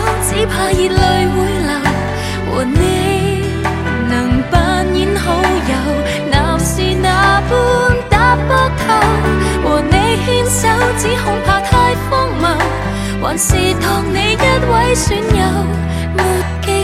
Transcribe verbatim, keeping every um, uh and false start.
只怕热泪會流。和你能扮演好友，男是那般搭膊頭，和你牽手只恐怕太荒謬，還是當你一位損友，沒記